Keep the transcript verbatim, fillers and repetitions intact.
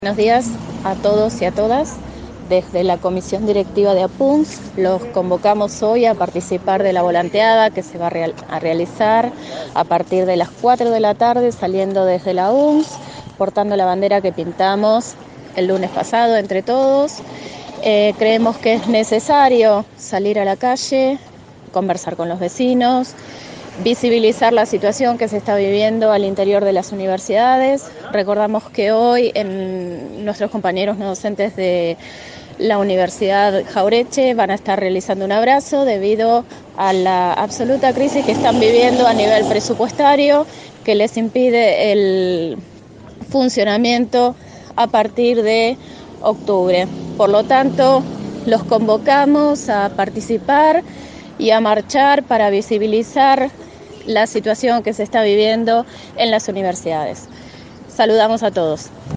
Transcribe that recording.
Buenos días a todos y a todas. Desde la Comisión Directiva de APUNS los convocamos hoy a participar de la volanteada que se va a, real, a realizar a partir de las cuatro de la tarde, saliendo desde la U N S, portando la bandera que pintamos el lunes pasado entre todos. Eh, creemos que es necesario salir a la calle, conversar con los vecinos, visibilizar la situación que se está viviendo al interior de las universidades. Recordamos que hoy en nuestros compañeros no docentes de la Universidad Jauretche van a estar realizando un abrazo debido a la absoluta crisis que están viviendo a nivel presupuestario, que les impide el funcionamiento a partir de octubre. Por lo tanto, los convocamos a participar y a marchar para visibilizar la situación que se está viviendo en las universidades. Saludamos a todos.